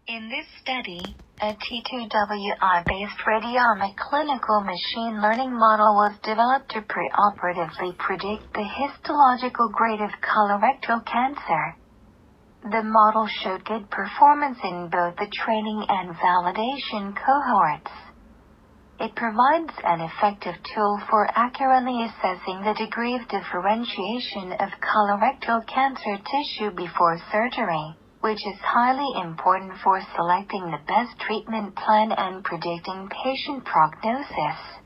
In this study, a T2WI-based radiomic clinical machine learning model was developed to preoperatively predict the histological grade of colorectal cancer. The model showed good performance in both the training and validation cohorts. It provides an effective tool for accurately assessing the degree of differentiation of colorectal cancer tissue before surgery, which is highly important for selecting the best treatment plan and predicting patient prognosis.